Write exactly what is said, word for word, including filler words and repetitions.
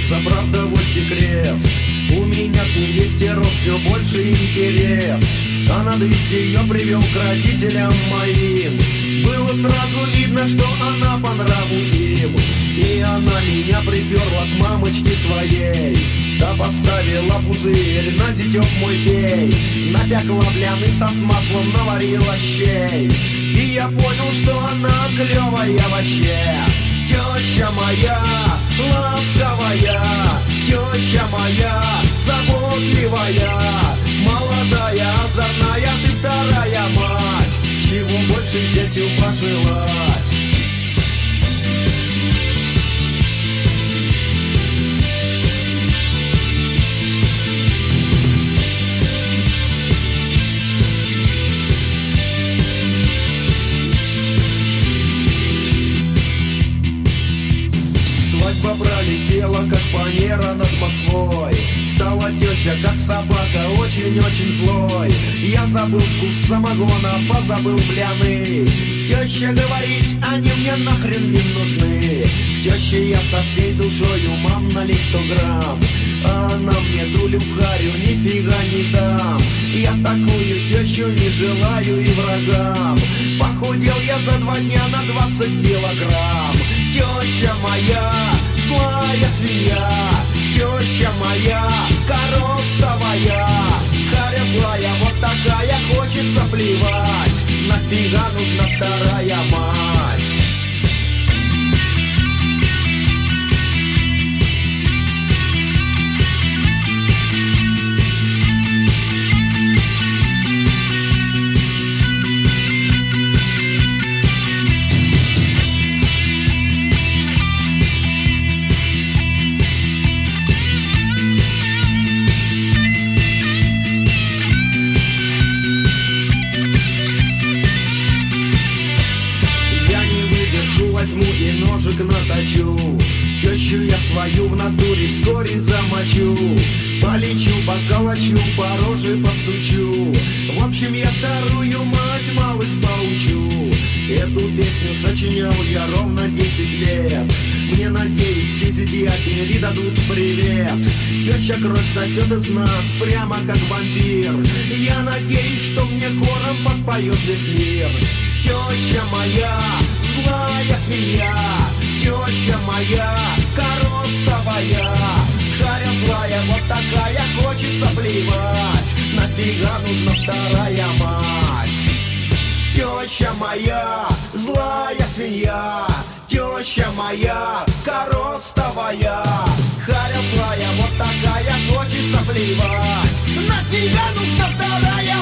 сходится, правда, вот и крест. У меня к невесте рос все больше интерес, а надысь ее привел к родителям моим. Было сразу видно, что она по нраву им, и она меня приперла к мамочке своей. Да поставила пузырь на зятек мой пей, напекла бляны-со с маслом, наварила щей. И я понял, что она клевая вообще. Теща моя ласковая, теща моя заботливая, молодая, озорная, ты вторая мать. Чего больше детям пожелать? Свадьба пролетела, как фанера над Москвой. Стала теща, как собака, очень-очень злой. Я забыл вкус самогона, позабыл бляны. Теща говорить, они мне нахрен не нужны. К теще я со всей душою, мам, налей сто грамм. А она мне дулю в харю, нифига не дам. Я такую тещу не желаю и врагам. Похудел я за два дня на двадцать килограмм. Теща моя злая свинья, теща моя коростовая, харя злая, вот такая, хочется плевать. Нафига нужна вторая мать? Возьму и ножик наточу, тещу я свою в натуре вскоре замочу. Полечу, поколочу, по роже постучу. В общем, я вторую мать малость поучу. Эту песню сочинял я ровно десять лет. Мне, надеюсь, все зятья передадут привет. Теща кровь сосет из нас, прямо как вампир. Я надеюсь, что мне хором подпоет весь мир. Теща моя злая свинья, теща моя коростовая, харя злая, вот такая, хочется плевать. Нафига нужна вторая мать? Теща моя злая свинья, теща моя коростовая, харя злая, вот такая, хочется плевать. Нафига нужна вторая